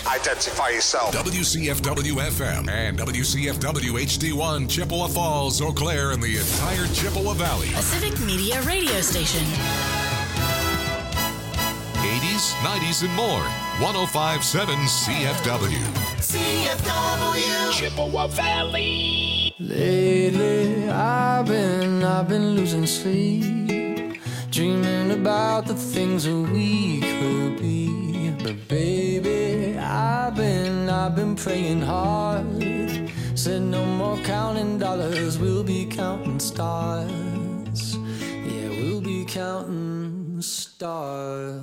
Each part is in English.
Identify yourself. WCFW-FM and WCFW HD1, Chippewa Falls, Eau Claire, and the entire Chippewa Valley. A civic media radio station. 80s, 90s, and more. 105.7 CFW. CFW. Chippewa Valley. Lately, I've been losing sleep, dreaming about the things that we could be. But baby, I've been praying hard. Said no more counting dollars, we'll be counting stars. Yeah, we'll be counting stars.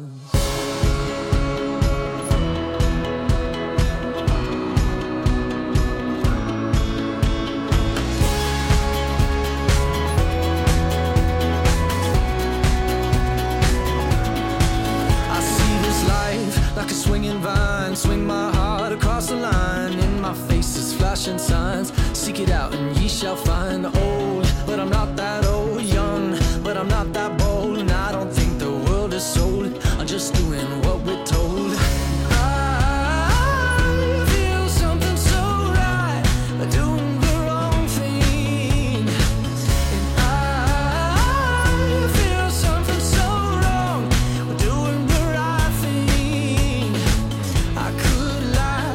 Like a swinging vine, swing my heart across the line. In my face is flashing signs. Seek it out and ye shall find. Old, but I'm not that old. Young, but I'm not that bold. And I don't think the world is sold. I'm just doing what we're told. I feel something so right, doing the wrong thing. And I feel something so wrong, doing the right thing. I could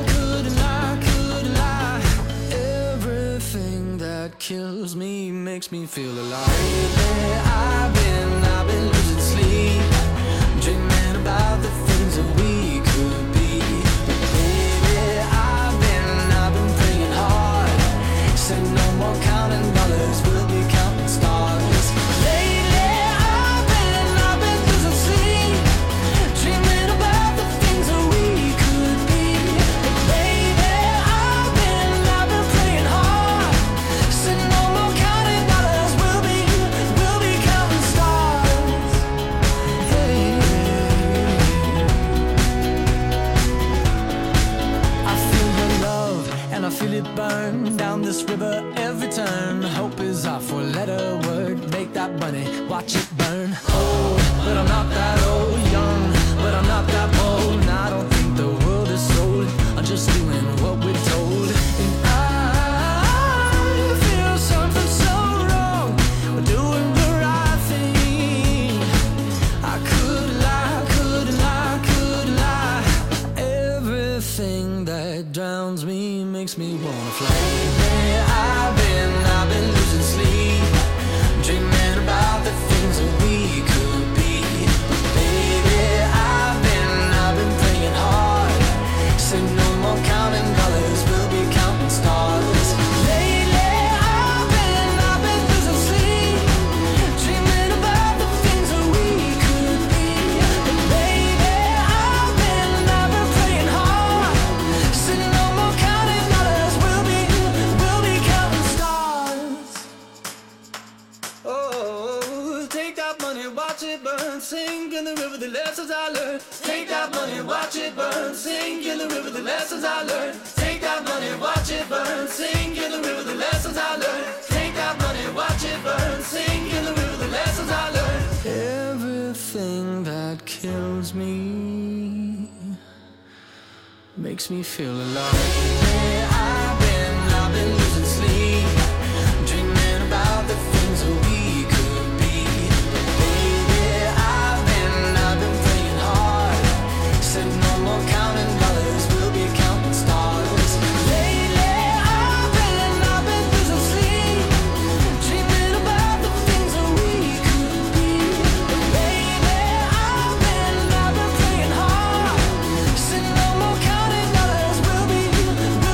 lie. Everything that kills me makes me feel alive. Lately, I've been losing sleep, dreaming about the things that we could be. But baby, I've been praying hard. Said no more counting dollars, we'll be counting stars. Lately, I've been losing sleep, dreaming about the things that we could be. But baby, I've been praying hard. Said no more counting dollars, we'll be counting stars. Hey. I feel your love and I feel it burn down this river every turn. Hope is our four-letter word. Make that money, watch it burn. Old, but I'm not that old. Young, but I'm not that bold. And I don't think the world is sold. I'm just doing what we're told. And I feel something so wrong. We're doing the right thing. I could lie. Everything that drowns me makes me wanna fly. Lately, I've been losing sleep, dreaming about the things that we could be. But baby, I've been praying hard. Say no more counting dollars, we'll be counting stars. Lately, I've been losing sleep, dreaming about the things that we could be. But baby, I've been praying hard. Say no more counting dollars, we'll be counting stars. Oh, take that money, watch it burn, sink in the river, the lessons I learned. Take that money, watch it burn, sink in the river, the lessons I learned. Take that money, watch it burn, sink in the river, the lessons I learned. Take that money, watch it burn, sink in the river, the lessons I learned. Everything that kills me makes me feel alive. Hey, I've been losing sleep, dreaming about the things that we could be. Baby, I've been praying hard. Said no more counting dollars, we'll be counting stars. Lately, I've been losing sleep, dreaming about the things that we could be. But baby, I've been praying hard. Said no more counting dollars, we'll be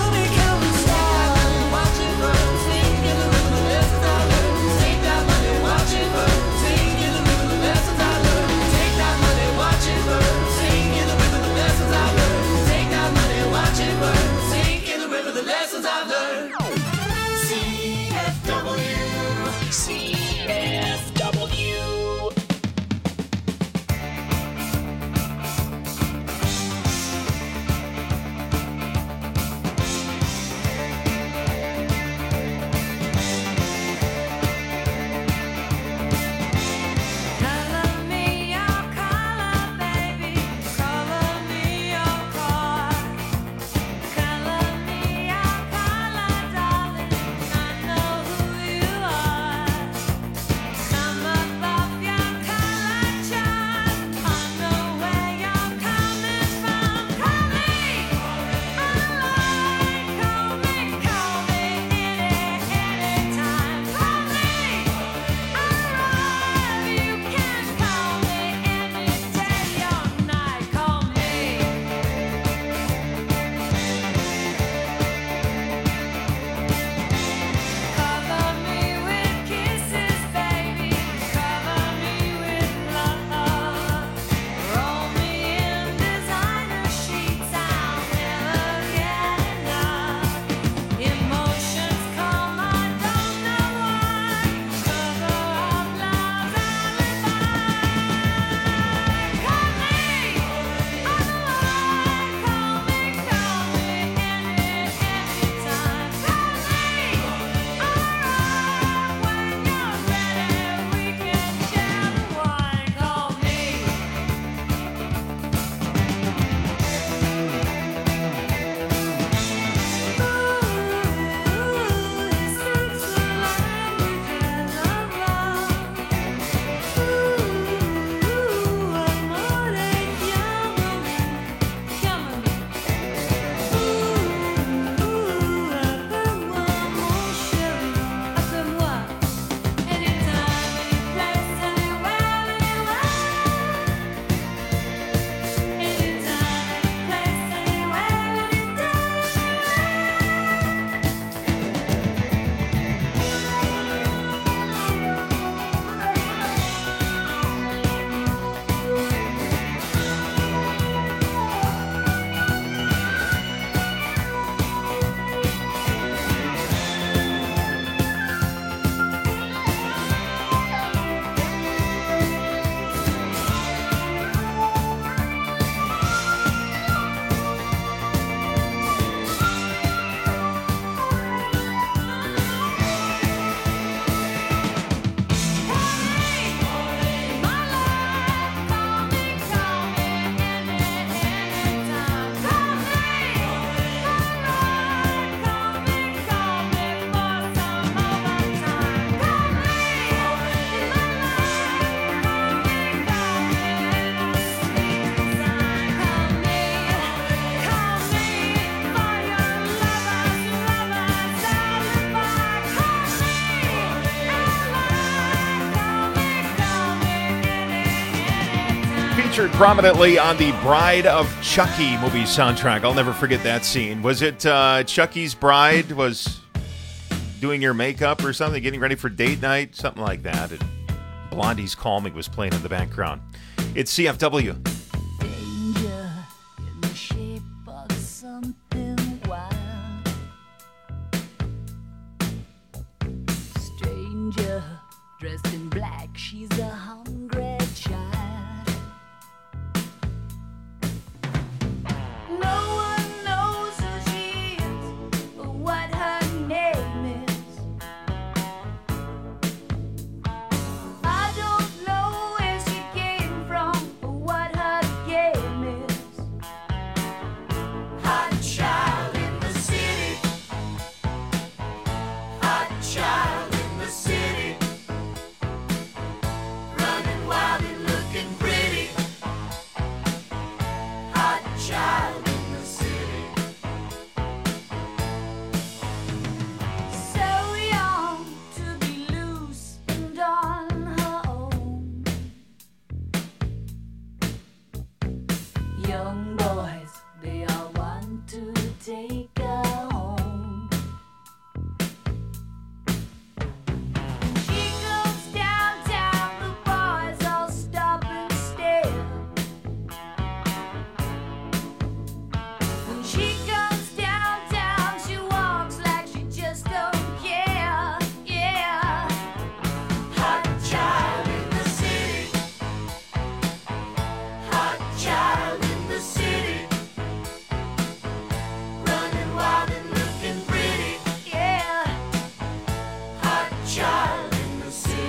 Featured prominently on the Bride of Chucky movie soundtrack. I'll never forget that scene. Was it Chucky's bride was doing your makeup or something, getting ready for date night? Something like that. And Blondie's Calming was playing in the background. It's CFW. Danger in the shape of something wild. Stranger dressed in black, she's a hungry child. No one knows who she is or what her name is. I don't know where she came from or what her game is. Hot child in the city. Hot child in the city. Running wild and looking pretty. Hot child in the city. So young to be loose and on her own. Young boys, they all want to take her home. She goes downtown, the boys all stop and stare. When she comes downtown, she walks like she just don't care. Yeah. Hot child in the city. Hot child in the city. Running wild and looking pretty. Yeah. Hot child in the city.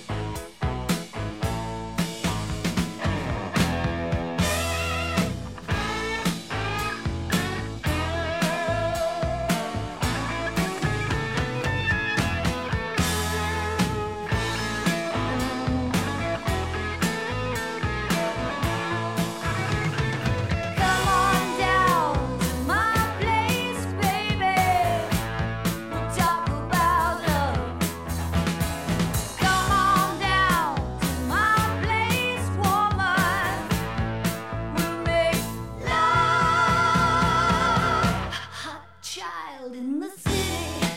Come on down to my place, baby. We'll talk about love. Come on down to my place, woman. We'll make love. Hot child in the city.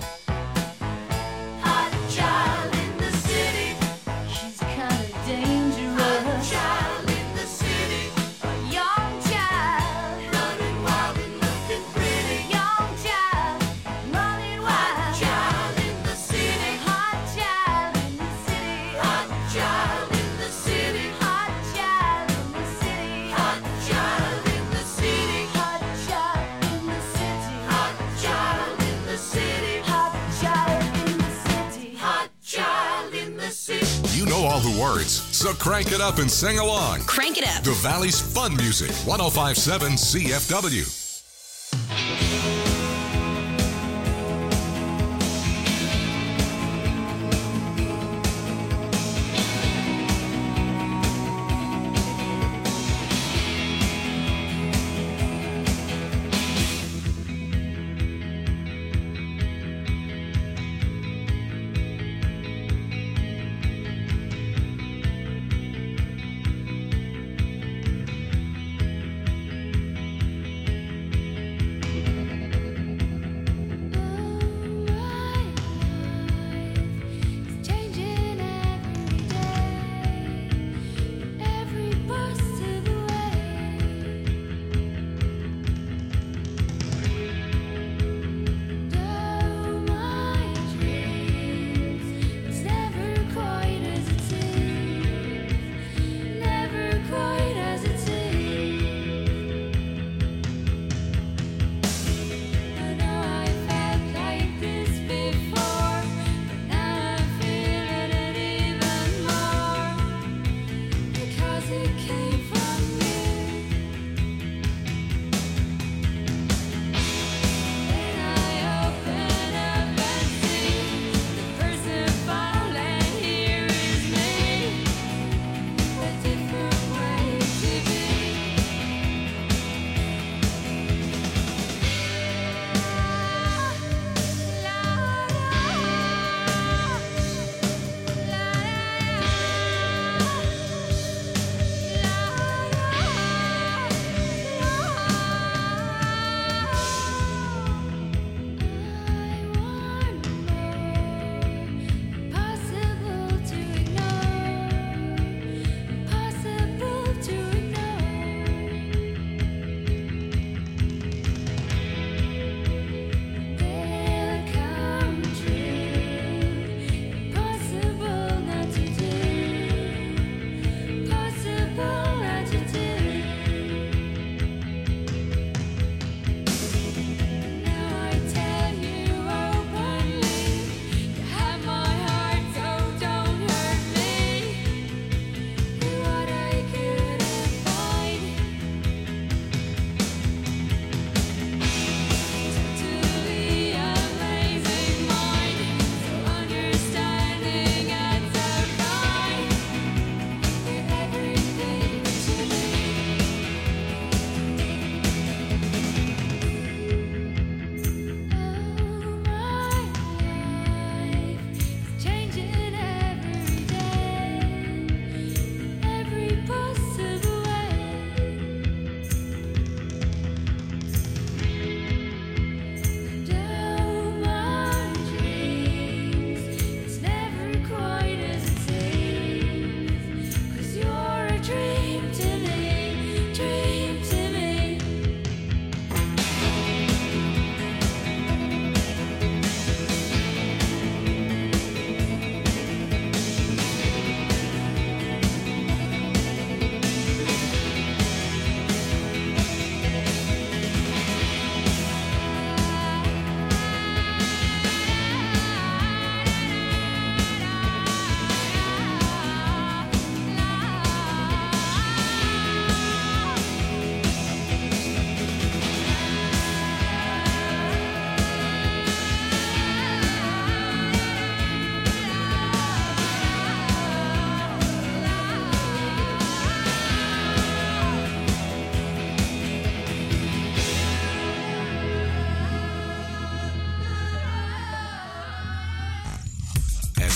Hot child in the city. She's kind of dangerous. Hot child in the city. A young child. Running wild and looking pretty. Young child. Running wild. Hot child in the city. Hot child in the city. Hot child in the city. Hot child in the city. Hot child in the city. Hot child in the city. Hot child in the city. Hot child in the city. Hot child in the city. You know all the words, so crank it up and sing along. Crank it up. The Valley's Fun Music, 105.7 CFW.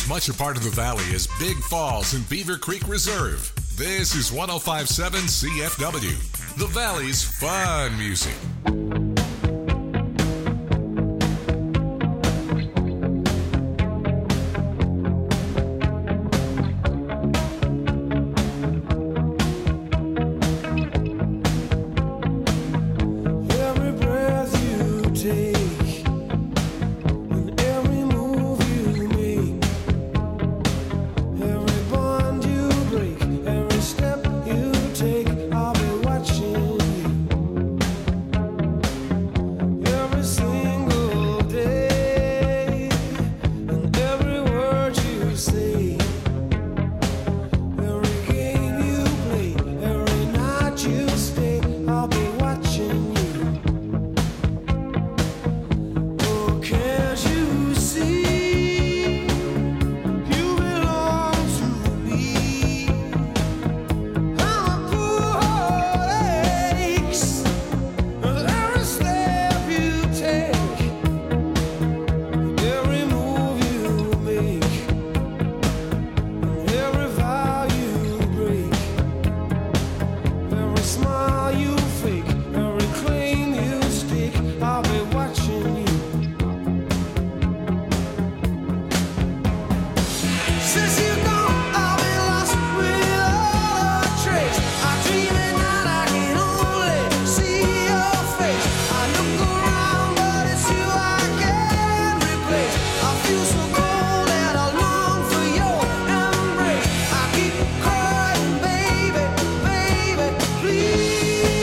As much a part of the valley as Big Falls and Beaver Creek Reserve. This is 105.7 CFW, the Valley's fun music. Every breath you take and every move you make, every bond you break, every step you take, I'll be watching you. Every single day and every word you say, every game you play, every night you stay, I'll be watching you. Oh, can't you see? You belong to me. I'm a poor heart aches with every step you take, every move you make, every vow you break, every smile you fake, every claim you stake, I'll be watching you. Since you're gone, I'll be lost without a trace. I dream at night, I can only see your face. I look around, but it's you I can't replace. I feel so cold and I long for your embrace. I keep crying, baby, baby, please.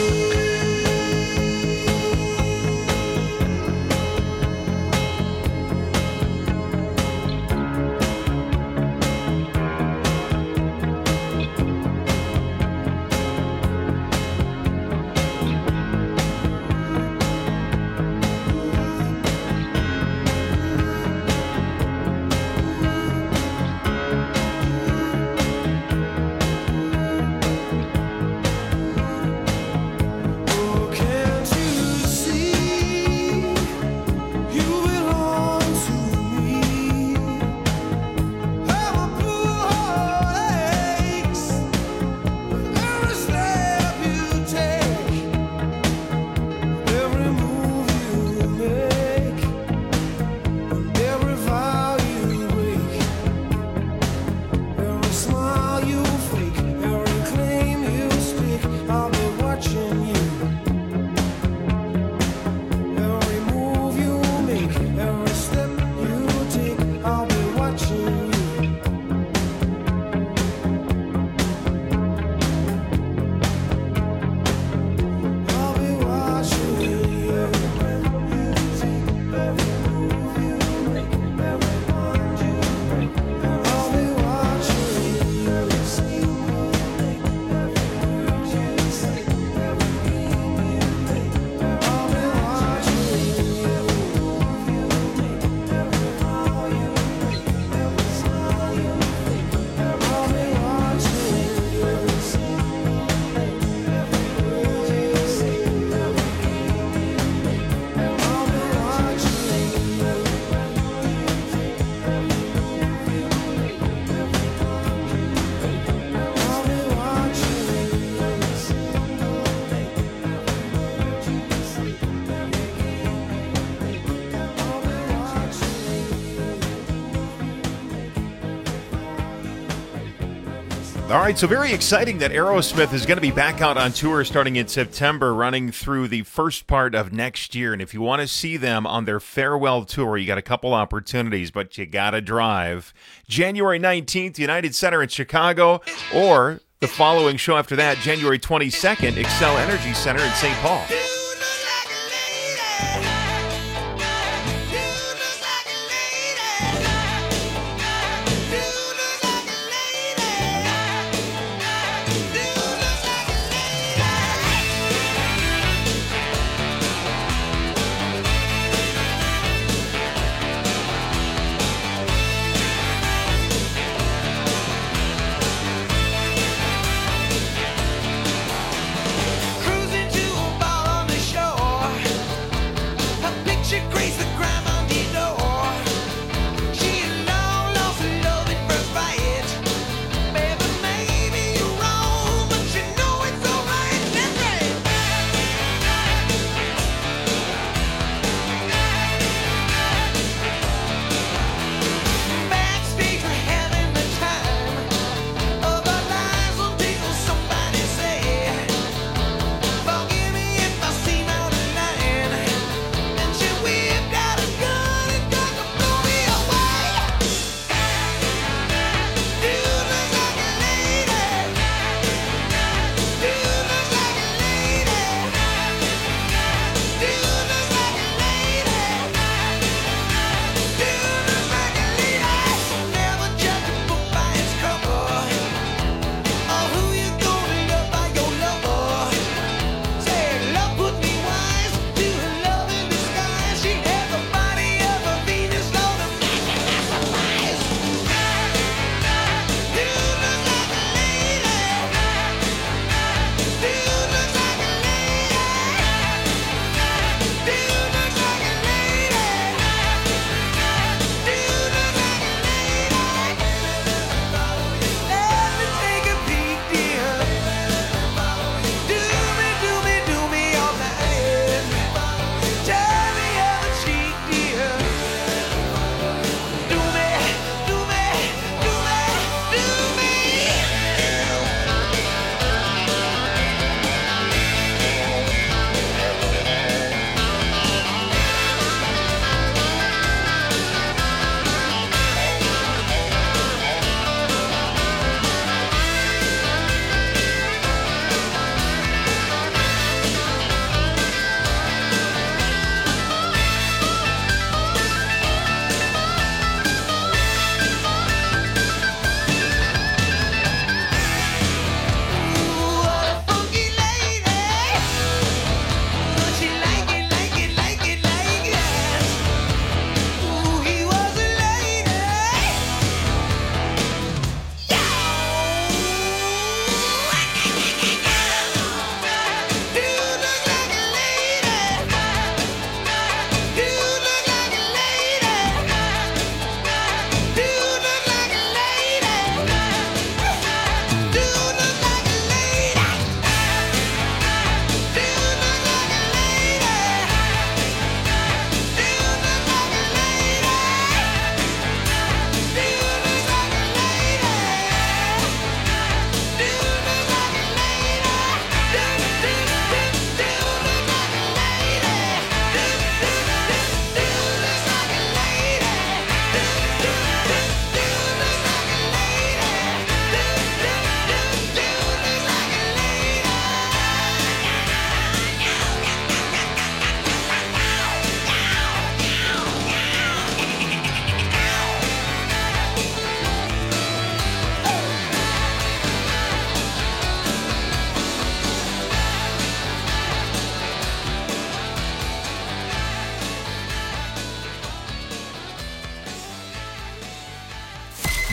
Oh, can't you see? You belong to me. I'm a poor heart aches with every step you take, every move you make, and every vow you break, every smile you fake, every claim you stake, I'll be watching you. Every move you make, every step you take, I'll be watching you. I'll be watching you. Every breath you take, every move you make, every bond you break, I'll be watching you. Every single day, every word you say, every game you play, I'll be watching you. Every move you make, every vow you break, every smile you fake, I'll be watching you. Every single day, every word you say, every game you play, I'll be watching you. Every breath you take, every move you make, every bond you break, I'll be watching you. Every single day, every word you say, every game you play, I'll be watching you. All right, so very exciting that Aerosmith is going to be back out on tour starting in September, running through the first part of next year. And if you want to see them on their farewell tour, you got a couple opportunities, but you got to drive. January 19th, United Center in Chicago, or the following show after that, January 22nd, Xcel Energy Center in St. Paul. You look like a lady. You look like a lady. You look like a lady. You look like a Cruising to a bar on the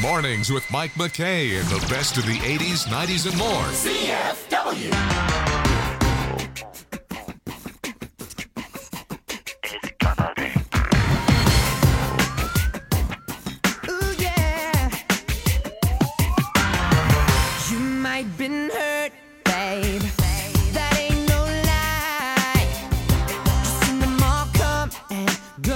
Mornings with Mike McKay and the best of the 80s, 90s, and more. CFW. Ooh, yeah. You might been hurt, babe. That ain't no lie. Just seen them all come and go.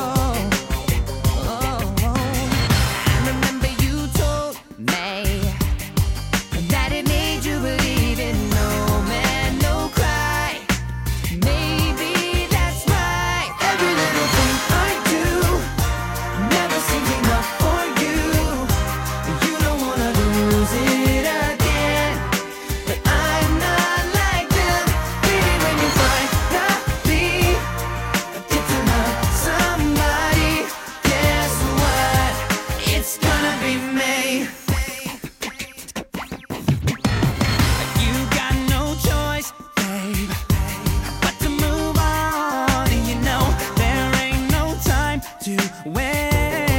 I remember you told me that it made you believe in no man, no cry. Maybe that's right. Every little thing I do never seems enough for you. You don't wanna lose it again, but I'm not like them. Baby, when you finally get to love somebody, guess what? It's gonna be me. You got no choice, babe, but to move on. And you know there ain't no time to waste.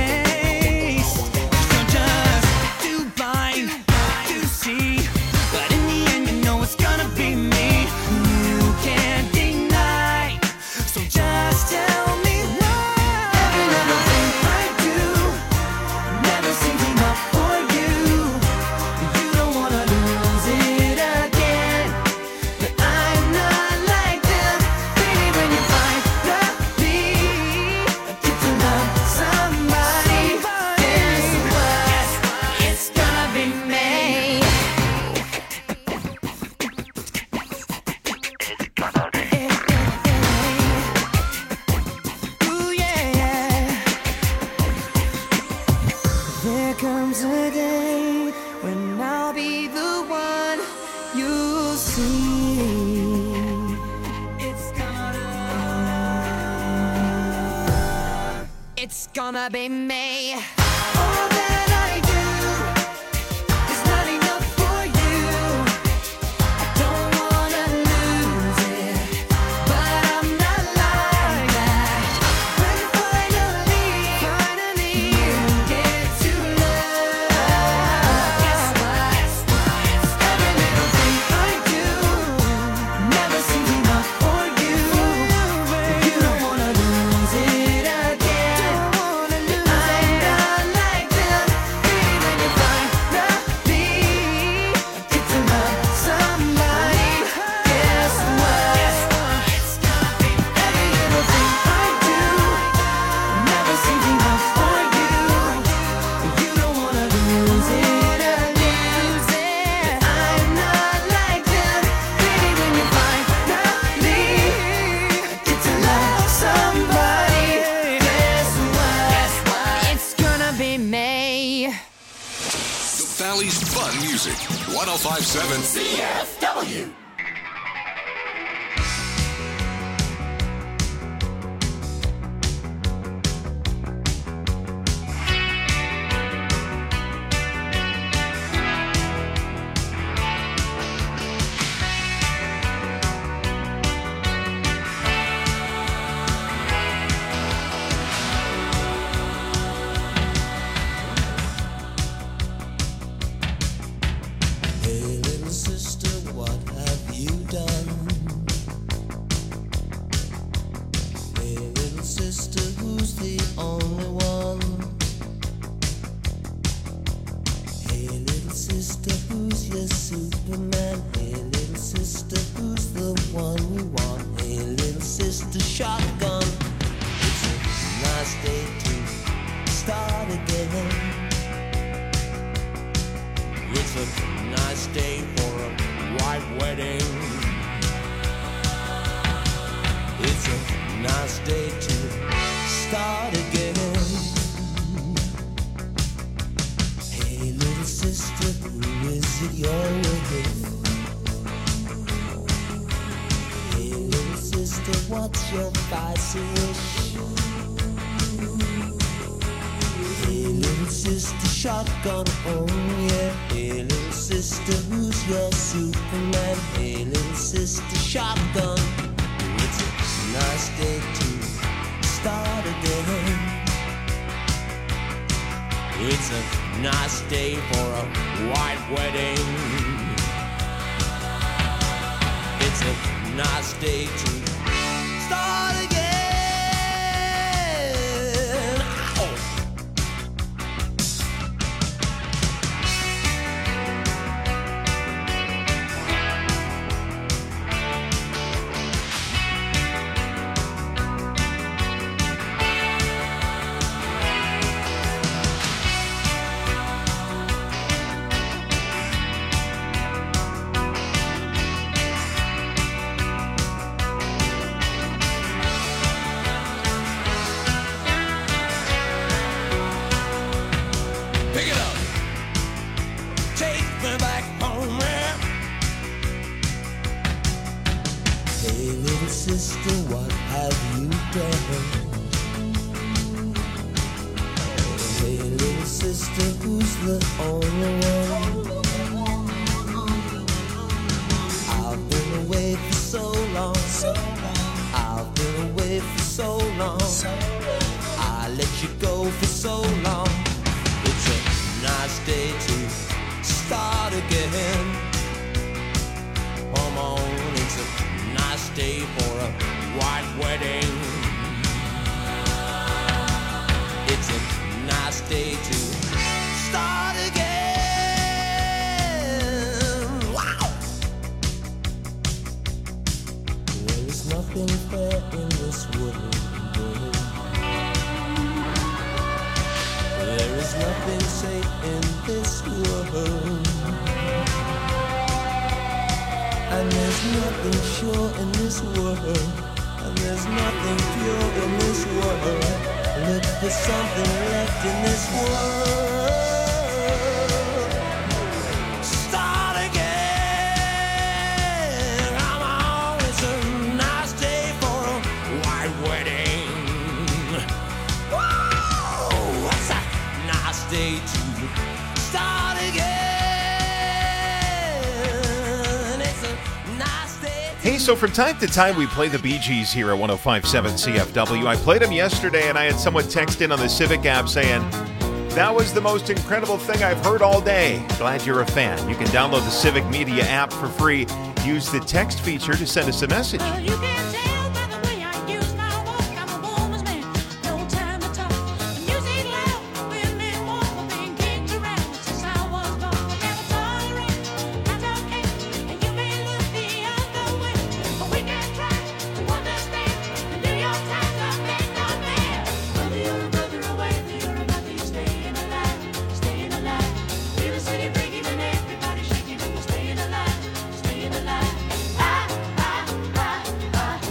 You're just too blind to see, but in the end you know it's gonna be me. You can't deny, so just tell me why. Every little thing I do never seems enough for you. You don't wanna lose it again, but I'm not like them. Baby, when you finally get to love somebody, guess what? It's gonna be me. Ooh, yeah. There comes a day when I'll be the one you see. It's gonna be me. All that I do is not enough for you. I don't wanna lose it, but I'm not like that. When finally you get to love, guess what? Every little thing I do never seems enough for you. You don't wanna lose it again. I'm not like them. Baby, when you finally get to love somebody, guess what? It's gonna be every little thing I do never seems enough for you. You don't wanna lose it again. I'm not like them. Baby, when you finally get to love somebody, guess what? It's gonna be me. The Valley's fun music. 1057 CFW. Hey little sister, what have you done? Hey little sister, who's the only one? Hey little sister, who's your Superman? Hey little sister, who's the one you want? Hey little sister, shotgun. It's a nice day to start again. It's a nice day for a white wedding. It's a nice day to start again. Hey little sister, who is it you're with? Hey little sister, what's your vice wish? Hey little sister, shotgun, oh yeah. Hey little sister, who's your Superman? Hey little sister, shotgun. It's a nice day to start again. It's a nice day for a white wedding. It's a nice day to start again. Ow! Pick it up. Take me back home, yeah. Hey, little sister, what have you done? Hey, little sister, who's the only one? I've been away for so long. I've been away for so long. I let you go for so long. It's a nice day to start again. Come on, it's a nice day for a white wedding. It's a nice day to start again. Wow! There is nothing fair in this world. There is nothing safe in this world. And there's nothing sure in this world. And there's nothing pure in this world. Look for something left in this world. Start again. Come on, it's a nice day for a white wedding. Whoa, what's a nice day to start again? It's a nice day to Hey, so from time to time we play the Bee Gees here at 105.7 CFW. I played them yesterday and I had someone text in on the Civic app saying, that was the most incredible thing I've heard all day. Glad you're a fan. You can download the Civic Media app for free. Use the text feature to send us a message. You can tell by the way I use my walk, I'm a woman's man, no time to talk. Music loud, women walk, I've been kicked around since I was born. Never tolerate, not okay, and you may look the other way, but we can try to understand. The New York Times are big on man. Whether you're a brother or whether you're a mother, you're staying alive, staying alive. Feel the city breaking and everybody shaking, and we're staying alive, staying alive. Ah, ah, ah, ah.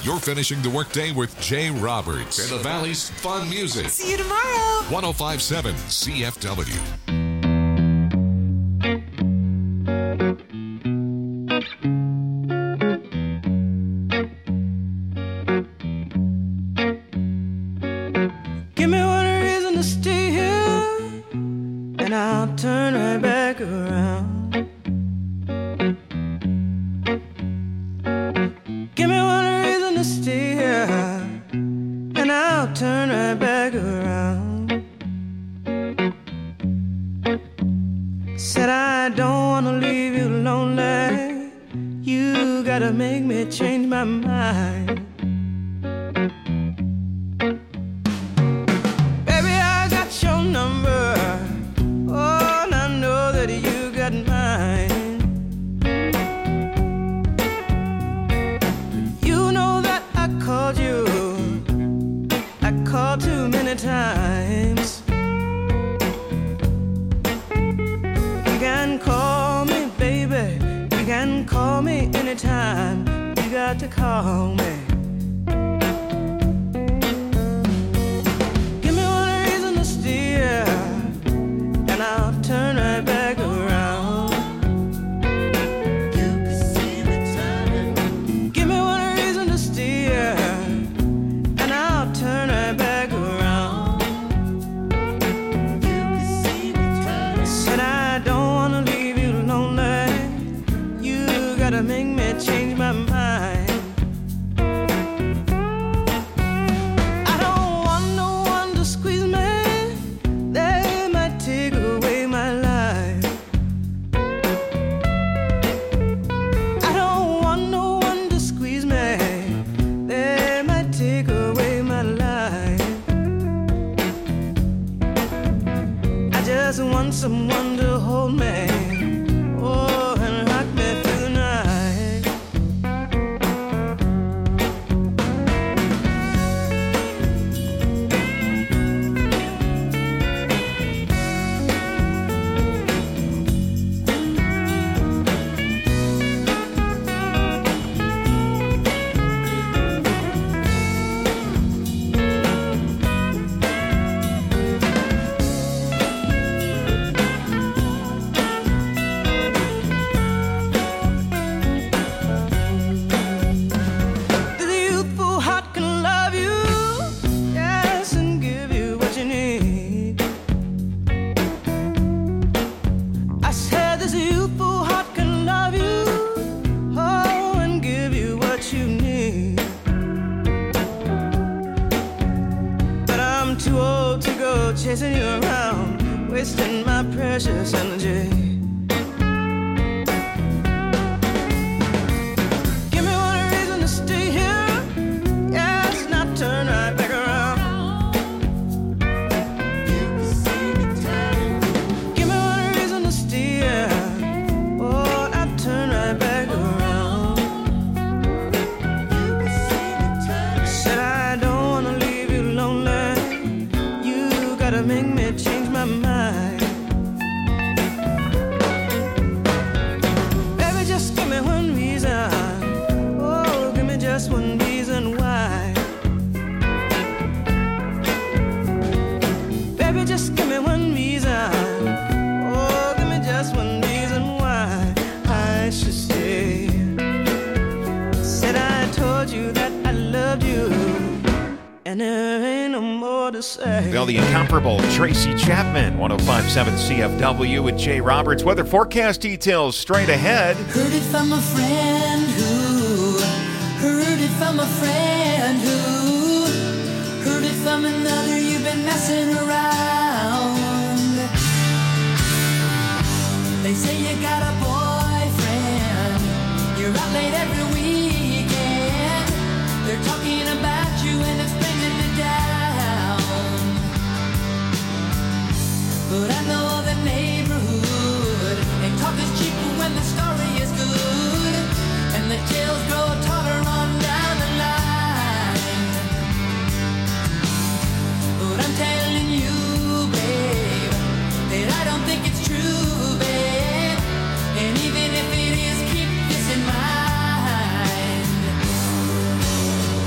You're finishing the workday with Jay Roberts and the Valley's fun music. See you tomorrow. 105.7 CFW. Give me one reason to stay here, and I'll turn right back around. Give me one reason to stay here, and I'll turn right back around. Said I don't wanna leave you lonely. You gotta make me change my mind. Baby, I got your number. Oh, and I know that you got mine. You know that I called you. I called too many times. You can call me, baby. You can call me anytime. You got to call me. Give me one reason to stay here, and I'll turn right back around. You can see me turning. Give me one reason to stay here, and I'll turn right back around. You can see me turning. Said I don't wanna leave you lonely. You gotta make me change my mind. I don't want no one to squeeze me. They might take away my life. I don't want no one to squeeze me. They might take away my life. I just want someone to hold me. Oh, and rock me through the night. The youthful heart can love you, yes, and give you what you need. I said this youthful heart can love you, oh, and give you what you need. But I'm too old to go chasing you around, wasting my precious energy. Give me one reason to stay here, yes, and I'll turn right back around. You can see me turning. Give me one reason to stay here, oh, I'll turn right back around. You can see me turning. Said I don't wanna leave you lonely. You gotta make me change my mind. Baby, just give me one reason. Oh, give me just one reason why. Baby, just give me one reason. Oh, give me just one reason why I should stay. Said I told you that I loved you, and there ain't no more to say. Well, the incomparable Tracy Chapman, 105.7 CFW with Jay Roberts. Weather forecast details straight ahead. Heard it from a friend who heard it from a friend who heard it from another. You've been messing around. They say you got a boyfriend. You're out late every weekend. They're talking about you and it's bringing me down. But I know the neighborhood, and talk is cheap when the story is good, and the tales grow taller on down the line. But I'm telling you, babe, that I don't think it's true, babe. And even if it is, keep this in mind.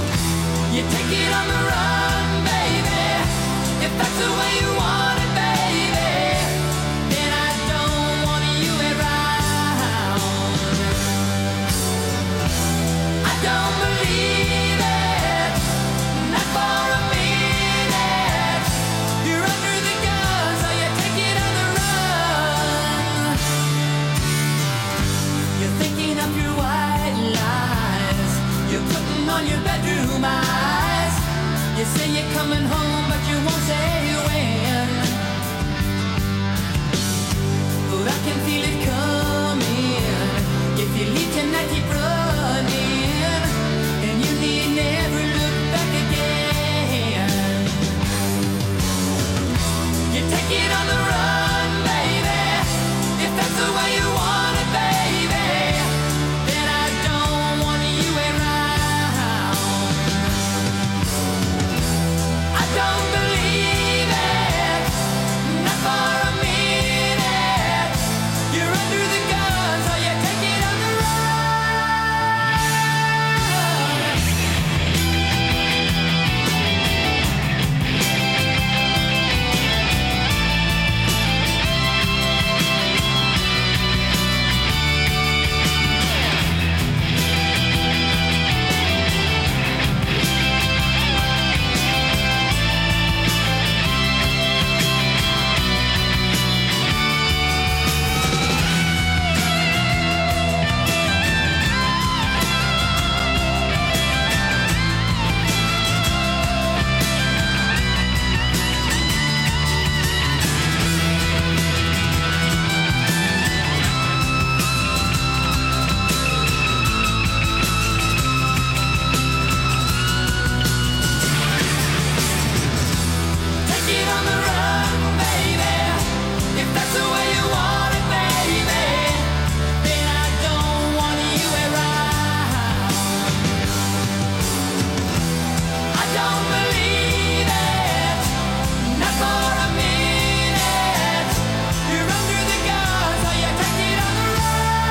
take it on the run, baby. If that's the way you want it, baby, then I don't want you around. I don't believe it, not for a minute. You're under the gun, so you take it on the run. Take it on the run, baby. If that's the way you want it, baby, then I don't want you around. I don't believe it, not for a minute. You're under the gun, so you take it on the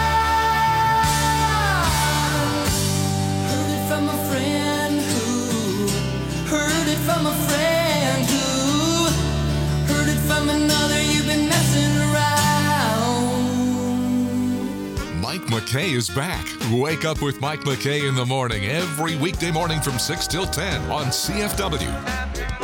run. Heard it from a friend who heard it from a friend who heard it from another. You've been messing around. Mike McKay is back. Wake up with Mike McKay in the morning every weekday morning from 6 till 10 on CFW.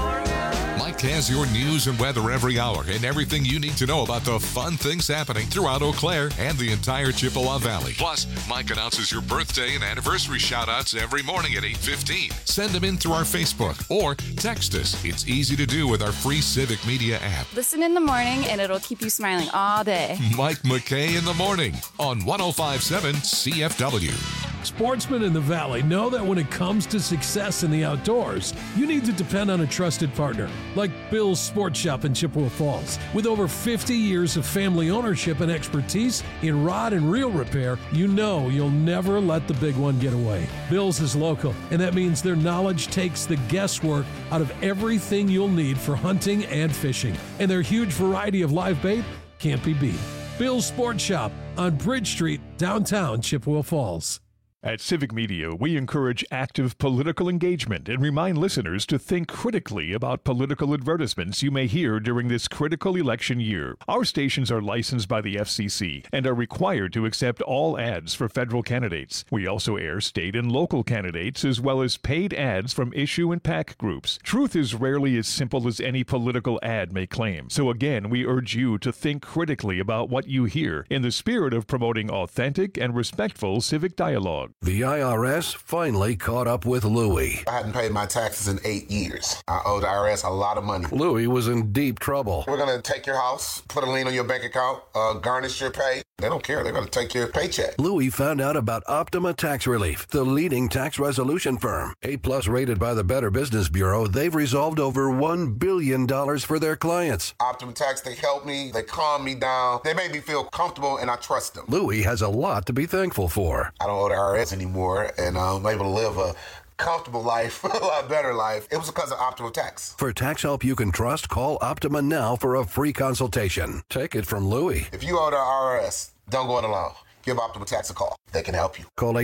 Mike has your news and weather every hour and everything you need to know about the fun things happening throughout Eau Claire and the entire Chippewa Valley. Plus, Mike announces your birthday and anniversary shout-outs every morning at 8:15. Send them in through our Facebook or text us. It's easy to do with our free Civic Media app. Listen in the morning and it'll keep you smiling all day. Mike McKay in the morning on 105.7 CFW. Sportsmen in the Valley know that when it comes to success in the outdoors, you need to depend on a trusted partner like Bill's Sports Shop in Chippewa Falls. With over 50 years of family ownership and expertise in rod and reel repair, you know you'll never let the big one get away. Bill's is local, and that means their knowledge takes the guesswork out of everything you'll need for hunting and fishing. And their huge variety of live bait can't be beat. Bill's Sports Shop on Bridge Street, downtown Chippewa Falls. At Civic Media, we encourage active political engagement and remind listeners to think critically about political advertisements you may hear during this critical election year. Our stations are licensed by the FCC and are required to accept all ads for federal candidates. We also air state and local candidates as well as paid ads from issue and PAC groups. Truth is rarely as simple as any political ad may claim. So again, we urge you to think critically about what you hear in the spirit of promoting authentic and respectful civic dialogue. The IRS finally caught up with Louie. I hadn't paid my taxes in 8 years. I owed the IRS a lot of money. Louie was in deep trouble. We're going to take your house, put a lien on your bank account, garnish your pay. They don't care. They're going to take your paycheck. Louie found out about Optima Tax Relief, the leading tax resolution firm. A+ rated by the Better Business Bureau, they've resolved over $1 billion for their clients. Optima Tax, they helped me. They calmed me down. They made me feel comfortable, and I trust them. Louie has a lot to be thankful for. I don't owe the IRS anymore, and I'm able to live a comfortable life, a lot better life. It was because of Optima Tax. For tax help you can trust, call Optima now for a free consultation. Take it from Louie. If you owe the IRS, don't go it alone. Give Optima Tax a call. They can help you. Call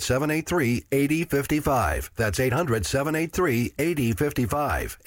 800-783-8055. That's 800-783-8055.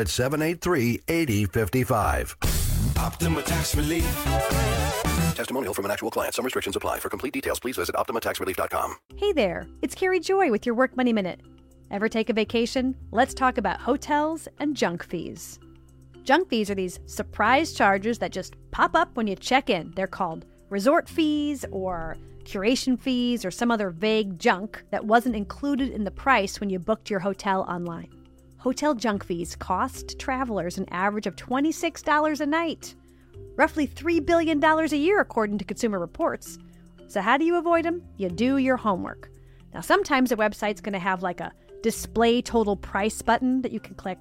800-783-8055. Optima Tax Relief. Testimonial from an actual client. Some restrictions apply. For complete details, please visit OptimaTaxRelief.com. Hey there, it's Carrie Joy with your Work Money Minute. Ever take a vacation? Let's talk about hotels and junk fees. Junk fees are these surprise charges that just pop up when you check in. They're called resort fees or curation fees or some other vague junk that wasn't included in the price when you booked your hotel online. Hotel junk fees cost travelers an average of $26 a night. Roughly $3 billion a year, according to Consumer Reports. So how do you avoid them? You do your homework. Now, sometimes a website's going to have like a display total price button that you can click,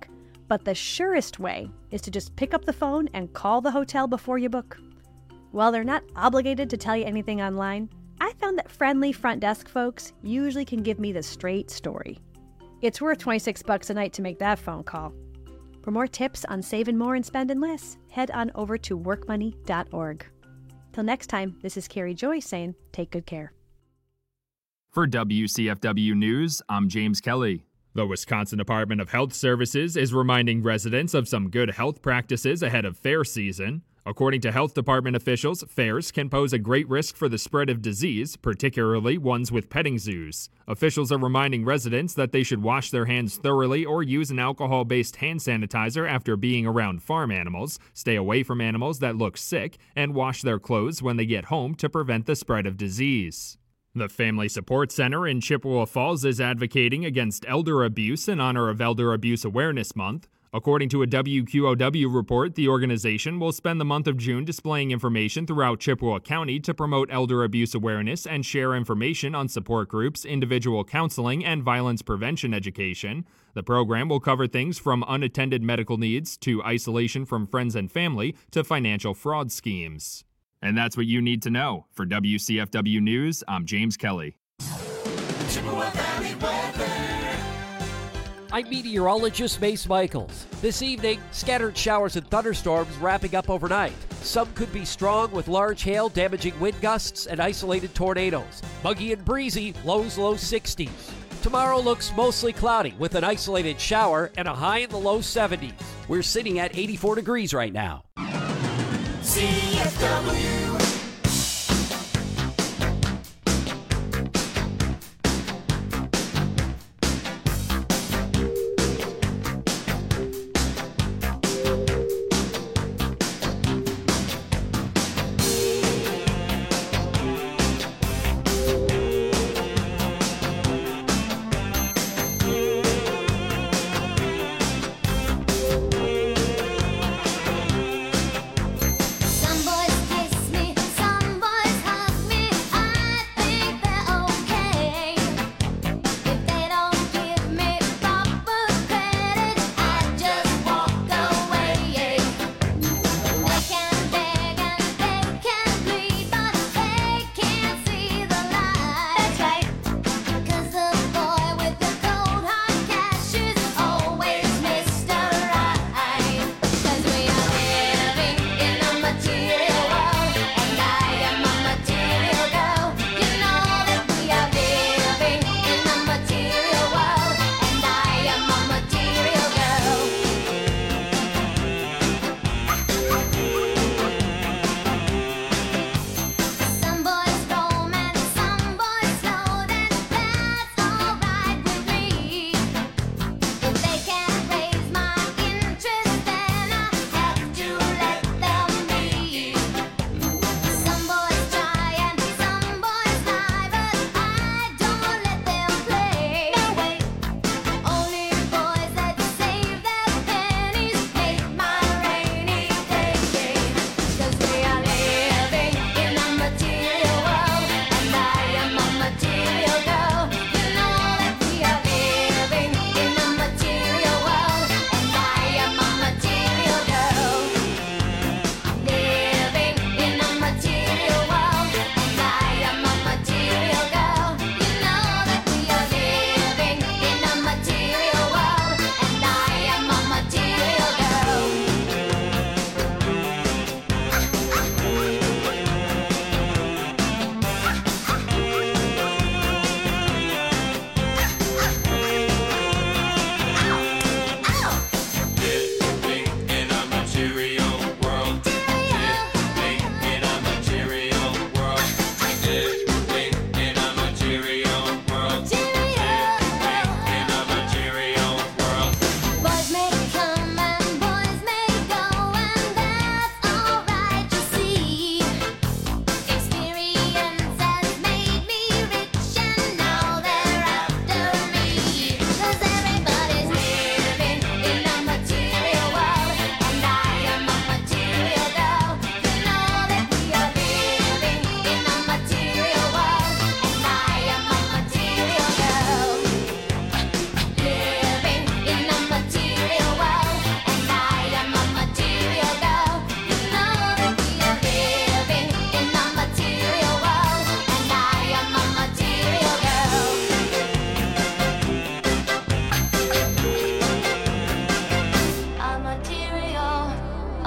But the surest way is to just pick up the phone and call the hotel before you book. While they're not obligated to tell you anything online, I found that friendly front desk folks usually can give me the straight story. It's worth $26 a night to make that phone call. For more tips on saving more and spending less, head on over to workmoney.org. Till next time, this is Carrie Joy saying, take good care. For WCFW News, I'm James Kelly. The Wisconsin Department of Health Services is reminding residents of some good health practices ahead of fair season. According to health department officials, fairs can pose a great risk for the spread of disease, particularly ones with petting zoos. Officials are reminding residents that they should wash their hands thoroughly or use an alcohol-based hand sanitizer after being around farm animals, stay away from animals that look sick, and wash their clothes when they get home to prevent the spread of disease. The Family Support Center in Chippewa Falls is advocating against elder abuse in honor of Elder Abuse Awareness Month. According to a WQOW report, the organization will spend the month of June displaying information throughout Chippewa County to promote elder abuse awareness and share information on support groups, individual counseling, and violence prevention education. The program will cover things from unattended medical needs to isolation from friends and family to financial fraud schemes. And that's what you need to know. For WCFW News, I'm James Kelly. Chippewa Valley weather. I'm meteorologist Mace Michaels. This evening, scattered showers and thunderstorms wrapping up overnight. Some could be strong with large hail, damaging wind gusts, and isolated tornadoes. Muggy and breezy, lows low 60s. Tomorrow looks mostly cloudy with an isolated shower and a high in the low 70s. We're sitting at 84 degrees right now. CFW. Some boys kiss me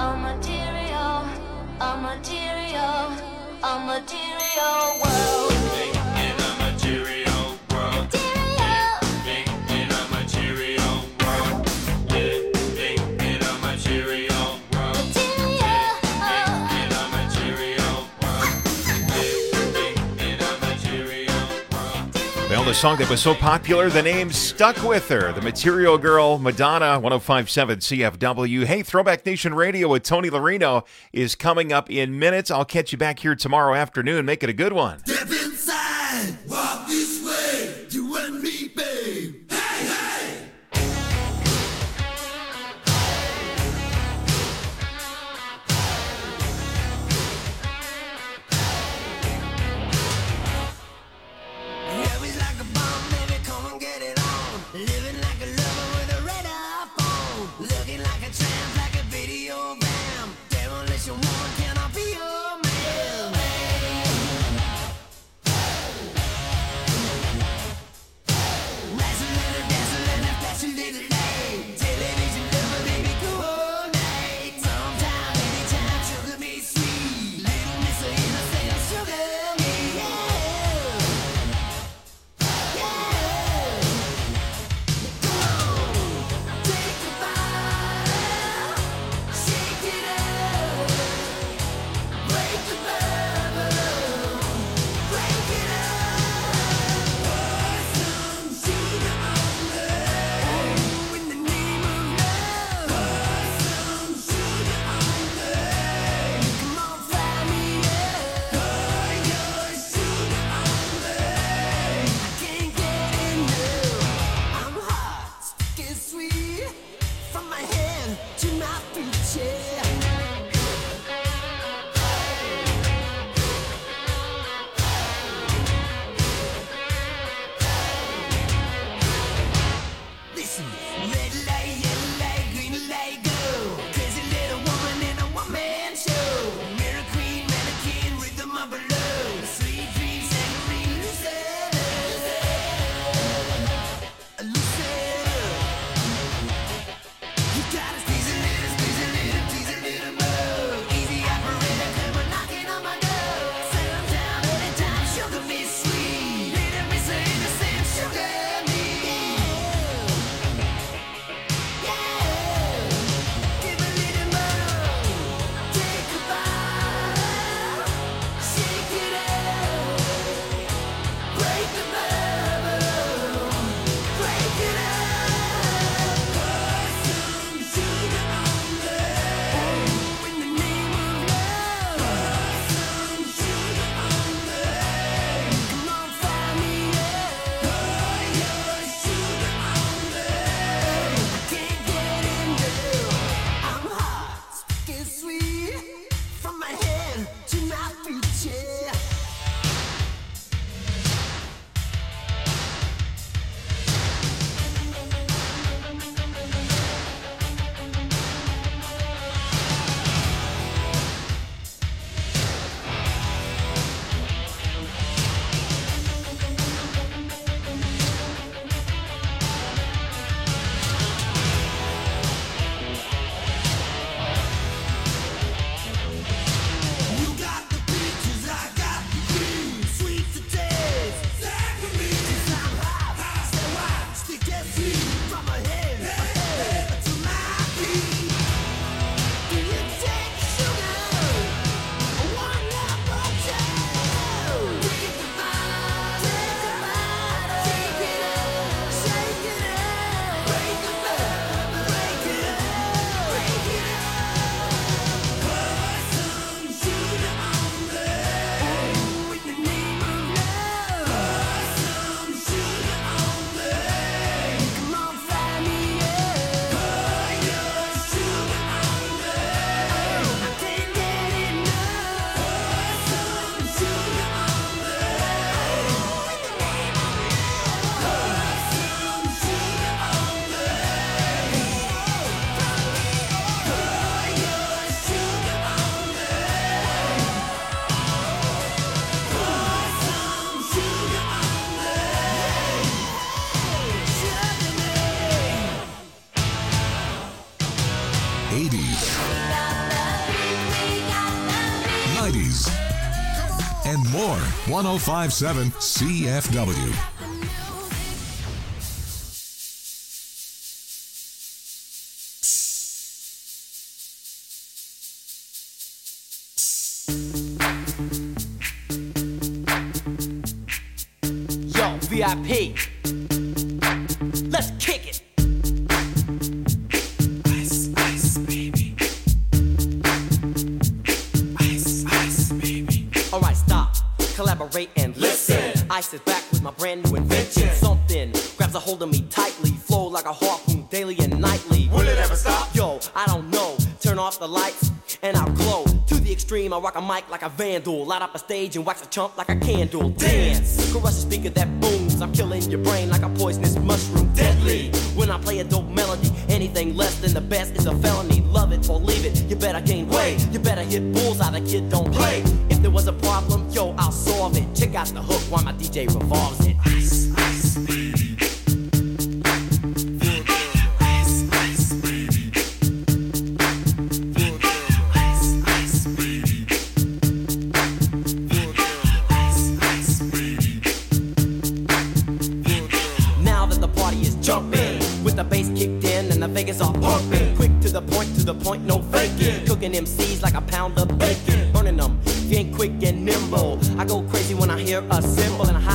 a material, a material, a material world. In a material world. Living in a material world. Living in a material world. Living in a material world. Living in a material world. Well, the song that was so popular, the name stuck with her. The Material Girl, Madonna, 105.7 CFW. Hey, Throwback Nation Radio with Tony Larino is coming up in minutes. I'll catch you back here tomorrow afternoon. Make it a good one. Step inside, walk this way, you and me, babe. Hey, hey! Always like a bomb, baby, come and get it on. Living like a lover with a red iPhone. Looking like a tramp, like a video bam. Demolition woman, can I be your man? 80s, 90s, and more. 105.7 CFW. Yo, VIP. Let's kick it. Ice, ice, baby. Ice, ice, baby. Alright, stop. Collaborate and listen. Ice is back with my brand new invention. Something grabs a hold of me tightly. Flow like a harpoon daily and nightly. Will it ever stop? Yo, I don't know. Turn off the lights and I'll glow. To the extreme, I rock a mic like a vandal. Light up a stage and wax a chump like a candle. Dance, crush a speaker that booms. I'm killing your brain like a poisonous mushroom. Deadly, when I play a dope melody. Anything less than the best is a felony. Love it or leave it, you better gain weight. You better hit bullseye, the kid don't play. If there was a problem, yo, I'll solve it. Check out the hook while my DJ revolves it. Ice, ice, baby. Vegas all pumping, quick to the point, no faking. Cooking MCs like a pound of bacon, burning them. If you ain't quick and nimble, I go crazy when I hear a cymbal and a high